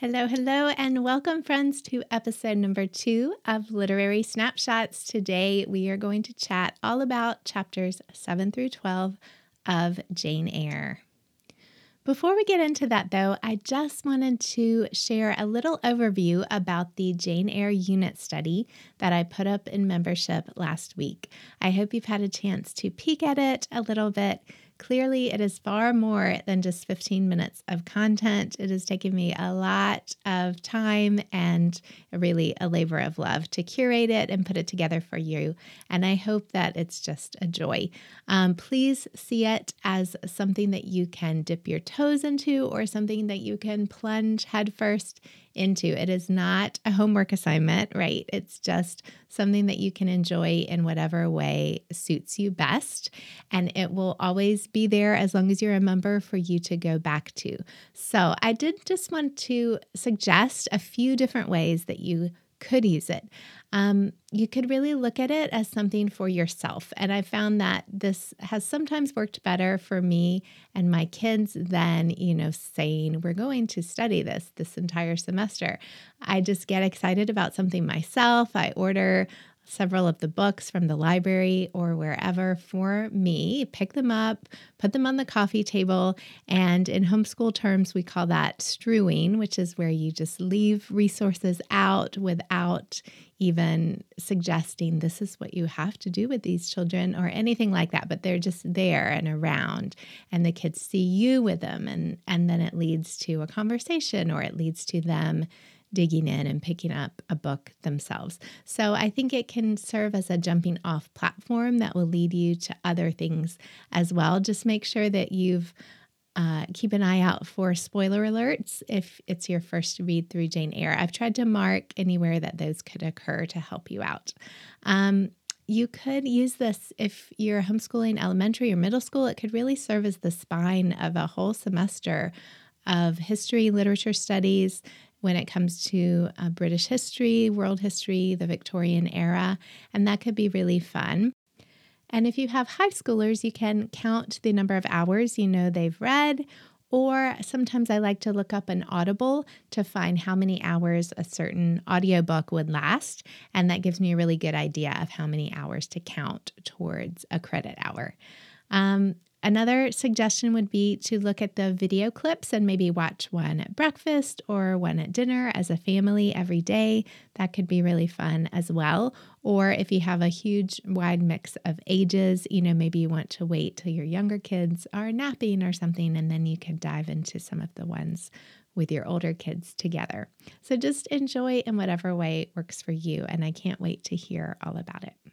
Hello, hello, and welcome, friends, to episode number 2 of Literary Snapshots. Today, we are going to chat all about chapters 7 through 12 of Jane Eyre. Before we get into that, though, I just wanted to share a little overview about the Jane Eyre unit study that I put up in membership last week. I hope you've had a chance to peek at it a little bit. Clearly, it is far more than just 15 minutes of content. It has taken me a lot of time and really a labor of love to curate it and put it together for you. And I hope that it's just a joy. Please see it as something that you can dip your toes into or something that you can plunge headfirst into. It is not a homework assignment, right? It's just something that you can enjoy in whatever way suits you best. And it will always be there as long as you're a member for you to go back to. So I did just want to suggest a few different ways that you could use it. You could really look at it as something for yourself. And I found that this has sometimes worked better for me and my kids than, saying we're going to study this entire semester. I just get excited about something myself. I order several of the books from the library or wherever for me, pick them up, put them on the coffee table. And in homeschool terms, we call that strewing, which is where you just leave resources out without even suggesting this is what you have to do with these children or anything like that, but they're just there and around and the kids see you with them. And then it leads to a conversation or it leads to them digging in and picking up a book themselves. So I think it can serve as a jumping off platform that will lead you to other things as well. Just make sure that you've keep an eye out for spoiler alerts if it's your first read through Jane Eyre. I've tried to mark anywhere that those could occur to help you out. You could use this if you're homeschooling elementary or middle school. It could really serve as the spine of a whole semester of history, literature studies, when it comes to British history, world history, the Victorian era, and that could be really fun. And if you have high schoolers, you can count the number of hours they've read, or sometimes I like to look up an Audible to find how many hours a certain audiobook would last, and that gives me a really good idea of how many hours to count towards a credit hour. Another suggestion would be to look at the video clips and maybe watch one at breakfast or one at dinner as a family every day. That could be really fun as well. Or if you have a huge wide mix of ages, maybe you want to wait till your younger kids are napping or something, and then you can dive into some of the ones with your older kids together. So just enjoy in whatever way works for you, and I can't wait to hear all about it.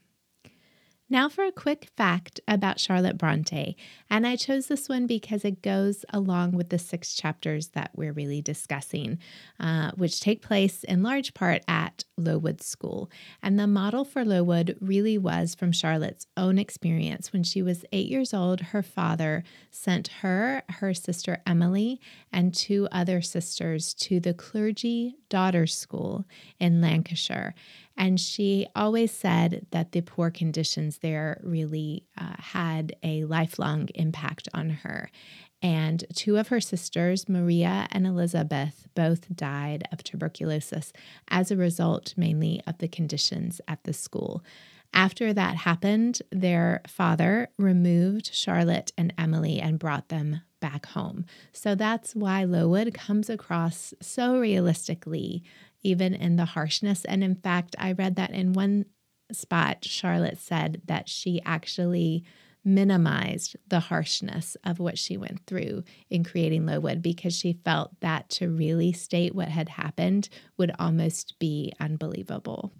Now for a quick fact about Charlotte Bronte, and I chose this one because it goes along with the 6 chapters that we're really discussing, which take place in large part at Lowood School. And the model for Lowood really was from Charlotte's own experience. When she was 8 years old, her father sent her sister Emily, and 2 other sisters to the Clergy Daughters' School in Lancashire. And she always said that the poor conditions there really had a lifelong impact on her. And 2 of her sisters, Maria and Elizabeth, both died of tuberculosis as a result mainly of the conditions at the school. After that happened, their father removed Charlotte and Emily and brought them back home. So that's why Lowood comes across so realistically, even in the harshness. And in fact, I read that in one spot, Charlotte said that she actually minimized the harshness of what she went through in creating Lowood because she felt that to really state what had happened would almost be unbelievable.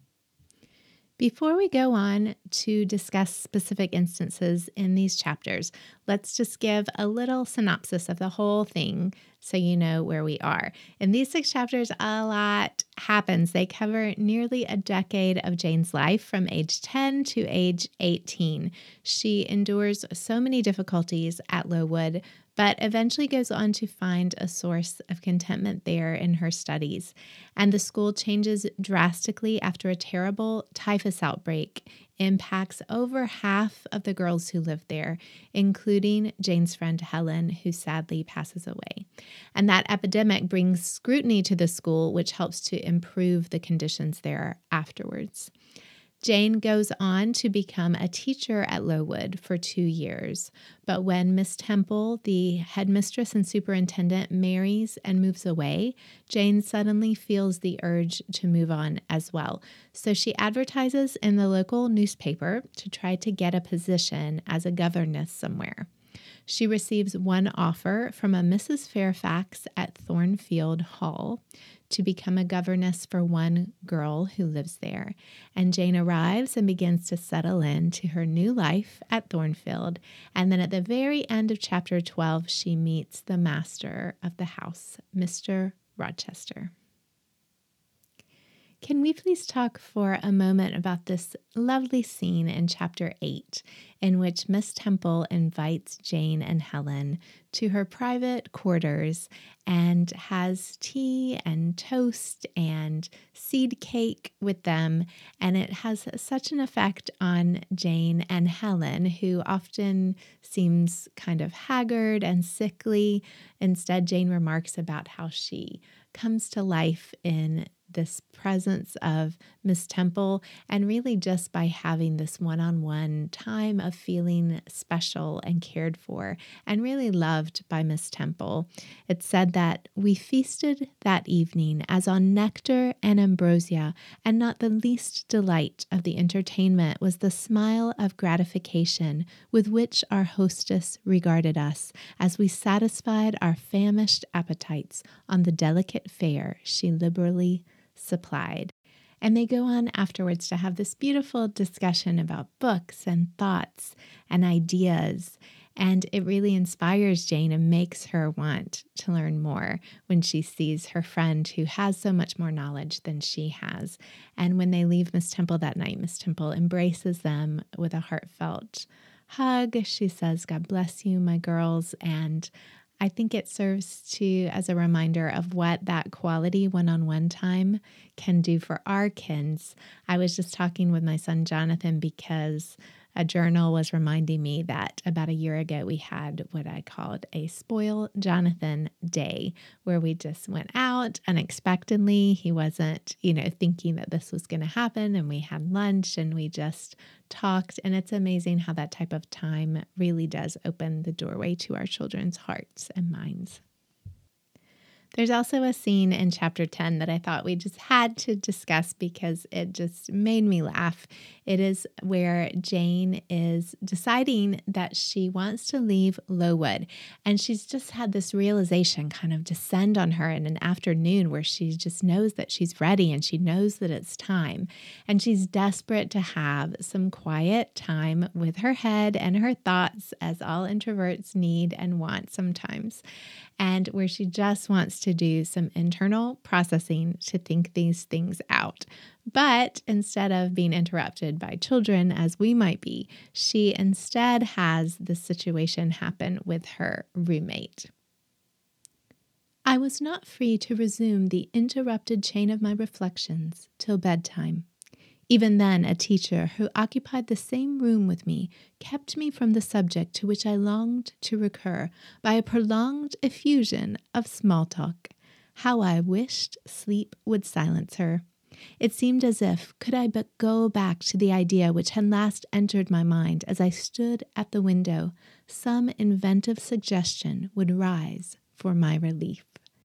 Before we go on to discuss specific instances in these chapters, let's just give a little synopsis of the whole thing so you know where we are. In these 6 chapters, a lot happens. They cover nearly a decade of Jane's life from age 10 to age 18. She endures so many difficulties at Lowood, but eventually goes on to find a source of contentment there in her studies. And the school changes drastically after a terrible typhus outbreak impacts over half of the girls who live there, including Jane's friend Helen, who sadly passes away. And that epidemic brings scrutiny to the school, which helps to improve the conditions there afterwards. Jane goes on to become a teacher at Lowood for 2 years. But when Miss Temple, the headmistress and superintendent, marries and moves away, Jane suddenly feels the urge to move on as well. So she advertises in the local newspaper to try to get a position as a governess somewhere. She receives one offer from a Mrs. Fairfax at Thornfield Hall to become a governess for one girl who lives there. And Jane arrives and begins to settle into her new life at Thornfield. And then at the very end of chapter 12, she meets the master of the house, Mr. Rochester. Can we please talk for a moment about this lovely scene in chapter 8 in which Miss Temple invites Jane and Helen to her private quarters and has tea and toast and seed cake with them, and it has such an effect on Jane and Helen, who often seems kind of haggard and sickly. Instead, Jane remarks about how she comes to life in this presence of Miss Temple, and really just by having this one-on-one time of feeling special and cared for and really loved by Miss Temple. It's said that we feasted that evening as on nectar and ambrosia, and not the least delight of the entertainment was the smile of gratification with which our hostess regarded us as we satisfied our famished appetites on the delicate fare she liberally supplied. And they go on afterwards to have this beautiful discussion about books and thoughts and ideas. And it really inspires Jane and makes her want to learn more when she sees her friend who has so much more knowledge than she has. And when they leave Miss Temple that night, Miss Temple embraces them with a heartfelt hug. She says, "God bless you, my girls." And I think it serves as a reminder of what that quality one-on-one time can do for our kids. I was just talking with my son Jonathan because a journal was reminding me that about a year ago we had what I called a Spoil Jonathan Day, where we just went out unexpectedly. He wasn't, thinking that this was going to happen, and we had lunch and we just talked. And it's amazing how that type of time really does open the doorway to our children's hearts and minds. There's also a scene in chapter 10 that I thought we just had to discuss because it just made me laugh. It is where Jane is deciding that she wants to leave Lowood, and she's just had this realization kind of descend on her in an afternoon where she just knows that she's ready and she knows that it's time. And she's desperate to have some quiet time with her head and her thoughts, as all introverts need and want sometimes, and where she just wants to do some internal processing to think these things out. But instead of being interrupted by children, as we might be, she instead has this situation happen with her roommate. I was not free to resume the interrupted chain of my reflections till bedtime. Even then, a teacher who occupied the same room with me kept me from the subject to which I longed to recur by a prolonged effusion of small talk. How I wished sleep would silence her. It seemed as if, could I but go back to the idea which had last entered my mind as I stood at the window, some inventive suggestion would rise for my relief.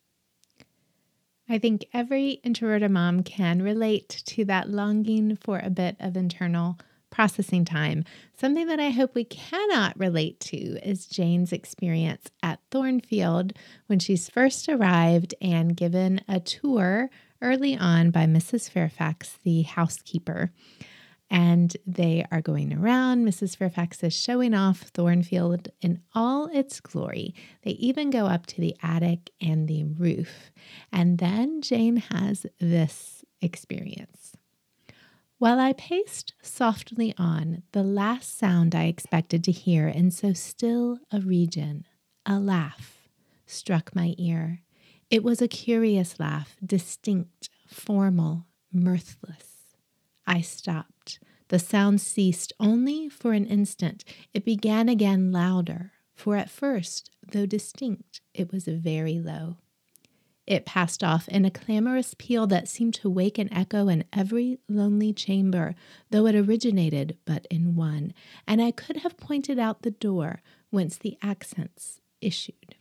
I think every introverted mom can relate to that longing for a bit of internal processing time. Something that I hope we cannot relate to is Jane's experience at Thornfield when she's first arrived and given a tour early on by Mrs. Fairfax, the housekeeper. And they are going around. Mrs. Fairfax is showing off Thornfield in all its glory. They even go up to the attic and the roof. And then Jane has this experience. While I paced softly on, the last sound I expected to hear in so still a region, a laugh, struck my ear. It was a curious laugh, distinct, formal, mirthless. I stopped. The sound ceased only for an instant. It began again louder, for at first, though distinct, it was very low. It passed off in a clamorous peal that seemed to wake an echo in every lonely chamber, though it originated but in one, and I could have pointed out the door whence the accents issued.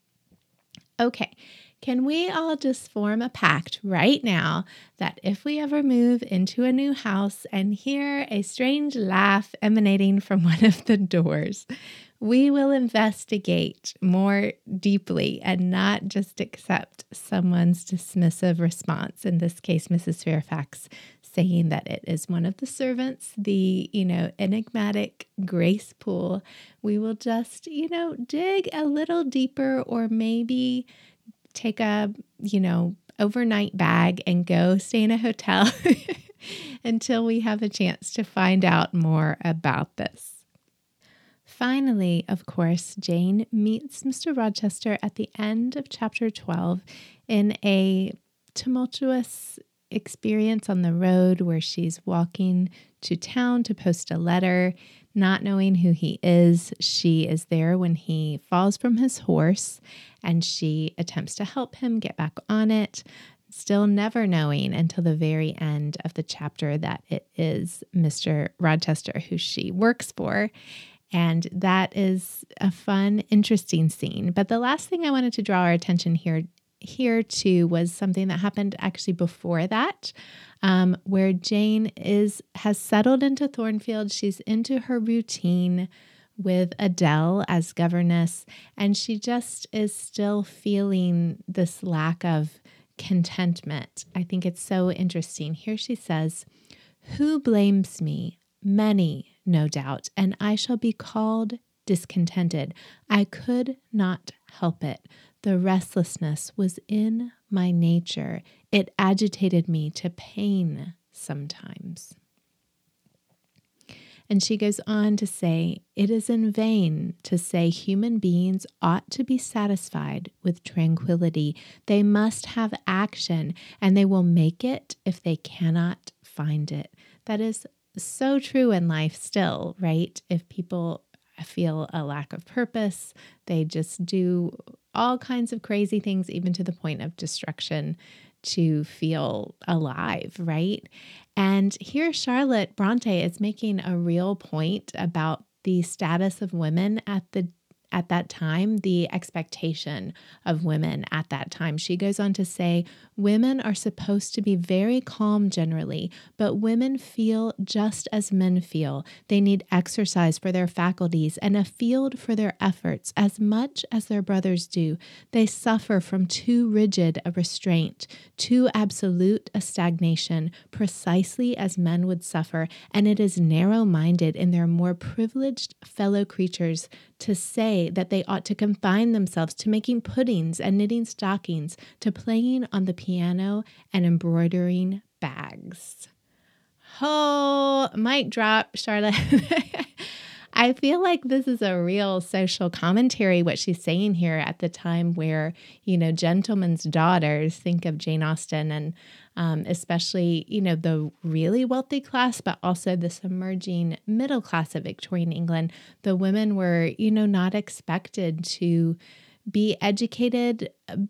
Okay, can we all just form a pact right now that if we ever move into a new house and hear a strange laugh emanating from one of the doors, we will investigate more deeply and not just accept someone's dismissive response, in this case, Mrs. Fairfax saying that it is one of the servants, the, enigmatic Grace Poole. We will just, dig a little deeper, or maybe take a, overnight bag and go stay in a hotel until we have a chance to find out more about this. Finally, of course, Jane meets Mr. Rochester at the end of chapter 12 in a tumultuous experience on the road where she's walking to town to post a letter, not knowing who he is. She is there when he falls from his horse, and she attempts to help him get back on it, still never knowing until the very end of the chapter that it is Mr. Rochester who she works for. And that is a fun, interesting scene. But the last thing I wanted to draw our attention here to was something that happened actually before that, where Jane has settled into Thornfield. She's into her routine with Adele as governess, and she just is still feeling this lack of contentment. I think it's so interesting. Here she says, "Who blames me? Many, no doubt, and I shall be called discontented. I could not help it. The restlessness was in my nature. It agitated me to pain sometimes." And she goes on to say, "It is in vain to say human beings ought to be satisfied with tranquility. They must have action, and they will make it if they cannot find it." That is so true in life still, right? If people feel a lack of purpose, they just do all kinds of crazy things, even to the point of destruction, to feel alive, right? And here Charlotte Bronte is making a real point about the status of women at that time, the expectation of women at that time. She goes on to say, "Women are supposed to be very calm generally, but women feel just as men feel. They need exercise for their faculties and a field for their efforts as much as their brothers do. They suffer from too rigid a restraint, too absolute a stagnation, precisely as men would suffer, and it is narrow-minded in their more privileged fellow creatures to say that they ought to confine themselves to making puddings and knitting stockings, to playing on the piano and embroidering bags." Oh, mic drop, Charlotte. I feel like this is a real social commentary, what she's saying here at the time where, gentlemen's daughters think of Jane Austen, and especially, the really wealthy class, but also this emerging middle class of Victorian England. The women were, not expected to be educated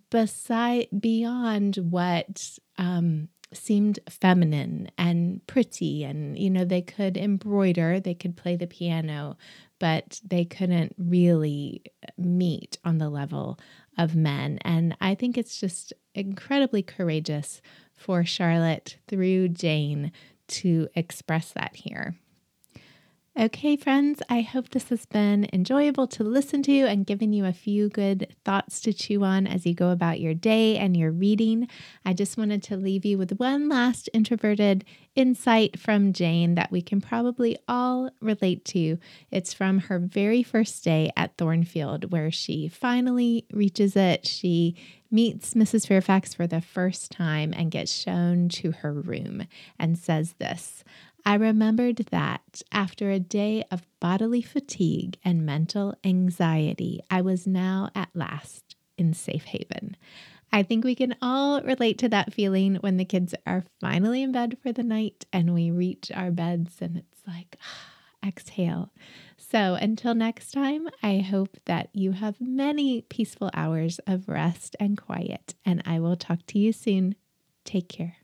beyond what seemed feminine and pretty, and they could embroider, they could play the piano, but they couldn't really meet on the level of men. And I think it's just incredibly courageous for Charlotte through Jane to express that here. Okay, friends, I hope this has been enjoyable to listen to and given you a few good thoughts to chew on as you go about your day and your reading. I just wanted to leave you with one last introverted insight from Jane that we can probably all relate to. It's from her very first day at Thornfield, where she finally reaches it. She meets Mrs. Fairfax for the first time and gets shown to her room and says this: "I remembered that after a day of bodily fatigue and mental anxiety, I was now at last in safe haven." I think we can all relate to that feeling when the kids are finally in bed for the night and we reach our beds and it's like, exhale. So until next time, I hope that you have many peaceful hours of rest and quiet, and I will talk to you soon. Take care.